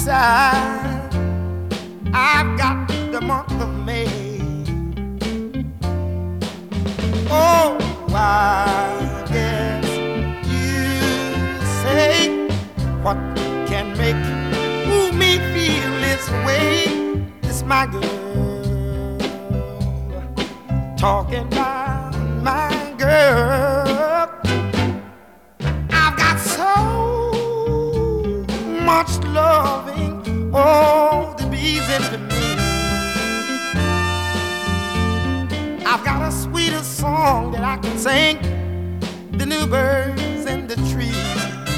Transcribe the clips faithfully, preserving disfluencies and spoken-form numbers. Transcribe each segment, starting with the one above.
side, I've got the month of May. Oh, I guess you say, what can make ooh, me feel this way? It's my girl, talking about my girl. I've got so much loving, oh, the bees into me. I've got a sweeter song that I can sing than the birds in the trees.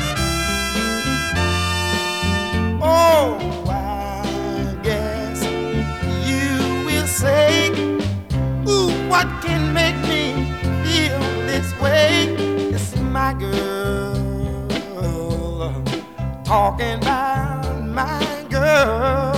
Oh, I guess you will say, ooh, what can make me feel this way? It's my girl, talking about my girl.